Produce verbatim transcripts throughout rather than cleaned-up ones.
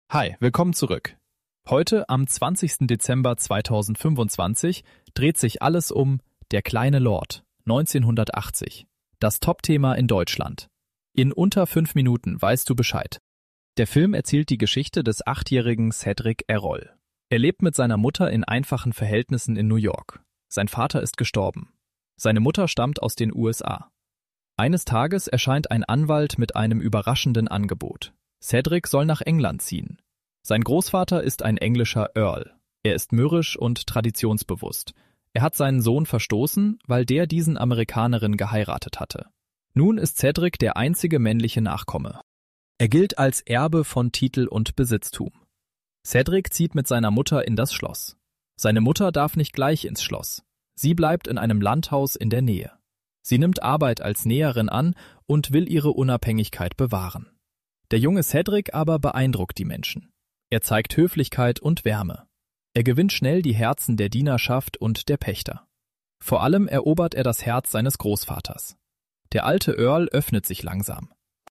Hi, willkommen zurück. Heute, am zwanzigsten Dezember zweitausendfünfundzwanzig, dreht sich alles um Der kleine Lord, neunzehnhundertachtzig. Das Top-Thema in Deutschland. In unter fünf Minuten weißt du Bescheid. Der Film erzählt die Geschichte des achtjährigen Cedric Errol. Er lebt mit seiner Mutter in einfachen Verhältnissen in New York. Sein Vater ist gestorben. Seine Mutter stammt aus den U S A. Eines Tages erscheint ein Anwalt mit einem überraschenden Angebot. Cedric soll nach England ziehen. Sein Großvater ist ein englischer Earl. Er ist mürrisch und traditionsbewusst. Er hat seinen Sohn verstoßen, weil der diesen Amerikanerin geheiratet hatte. Nun ist Cedric der einzige männliche Nachkomme. Er gilt als Erbe von Titel und Besitztum. Cedric zieht mit seiner Mutter in das Schloss. Seine Mutter darf nicht gleich ins Schloss. Sie bleibt in einem Landhaus in der Nähe. Sie nimmt Arbeit als Näherin an und will ihre Unabhängigkeit bewahren. Der junge Cedric aber beeindruckt die Menschen. Er zeigt Höflichkeit und Wärme. Er gewinnt schnell die Herzen der Dienerschaft und der Pächter. Vor allem erobert er das Herz seines Großvaters. Der alte Earl öffnet sich langsam.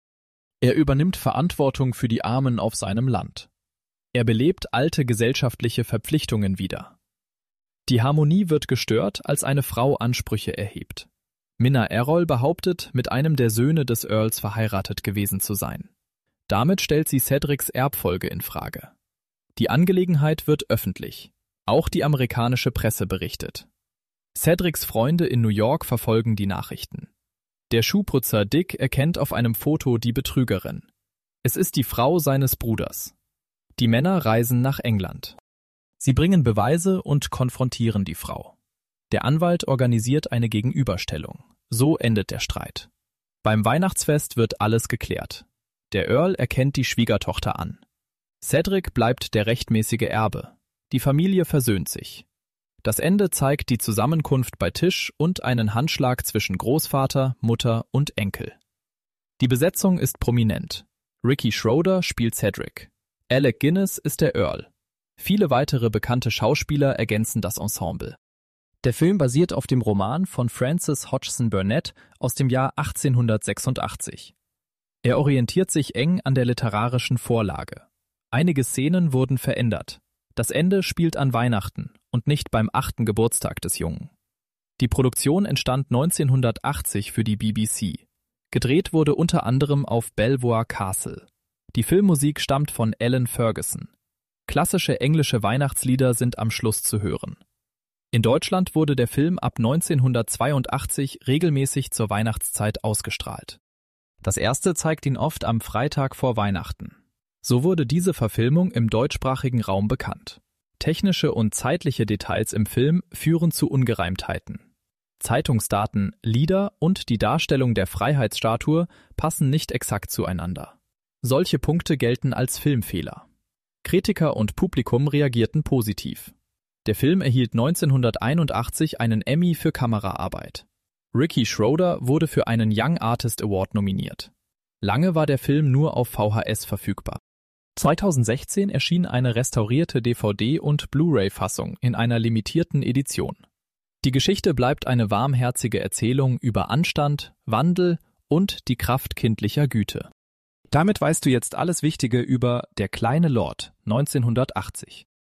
Er übernimmt Verantwortung für die Armen auf seinem Land. Er belebt alte gesellschaftliche Verpflichtungen wieder. Die Harmonie wird gestört, als eine Frau Ansprüche erhebt. Minna Errol behauptet, mit einem der Söhne des Earls verheiratet gewesen zu sein. Damit stellt sie Cedrics Erbfolge in Frage. Die Angelegenheit wird öffentlich. Auch die amerikanische Presse berichtet. Cedrics Freunde in New York verfolgen die Nachrichten. Der Schuhputzer Dick erkennt auf einem Foto die Betrügerin. Es ist die Frau seines Bruders. Die Männer reisen nach England. Sie bringen Beweise und konfrontieren die Frau. Der Anwalt organisiert eine Gegenüberstellung. So endet der Streit. Beim Weihnachtsfest wird alles geklärt. Der Earl erkennt die Schwiegertochter an. Cedric bleibt der rechtmäßige Erbe. Die Familie versöhnt sich. Das Ende zeigt die Zusammenkunft bei Tisch und einen Handschlag zwischen Großvater, Mutter und Enkel. Die Besetzung ist prominent. Ricky Schroder spielt Cedric. Alec Guinness ist der Earl. Viele weitere bekannte Schauspieler ergänzen das Ensemble. Der Film basiert auf dem Roman von Frances Hodgson Burnett aus dem Jahr achtzehnhundertsechsundachtzig. Er orientiert sich eng an der literarischen Vorlage. Einige Szenen wurden verändert. Das Ende spielt an Weihnachten und nicht beim achten Geburtstag des Jungen. Die Produktion entstand neunzehnhundertachtzig für die B B C. Gedreht wurde unter anderem auf Belvoir Castle. Die Filmmusik stammt von Alan Ferguson. Klassische englische Weihnachtslieder sind am Schluss zu hören. In Deutschland wurde der Film ab neunzehnhundertzweiundachtzig regelmäßig zur Weihnachtszeit ausgestrahlt. Das erste zeigt ihn oft am Freitag vor Weihnachten. So wurde diese Verfilmung im deutschsprachigen Raum bekannt. Technische und zeitliche Details im Film führen zu Ungereimtheiten. Zeitungsdaten, Lieder und die Darstellung der Freiheitsstatue passen nicht exakt zueinander. Solche Punkte gelten als Filmfehler. Kritiker und Publikum reagierten positiv. Der Film erhielt neunzehnhunderteinundachtzig einen Emmy für Kameraarbeit. Ricky Schroder wurde für einen Young Artist Award nominiert. Lange war der Film nur auf V H S verfügbar. zweitausendsechzehn erschien eine restaurierte D V D- und Blu-ray-Fassung in einer limitierten Edition. Die Geschichte bleibt eine warmherzige Erzählung über Anstand, Wandel und die Kraft kindlicher Güte. Damit weißt du jetzt alles Wichtige über Der kleine Lord neunzehnhundertachtzig.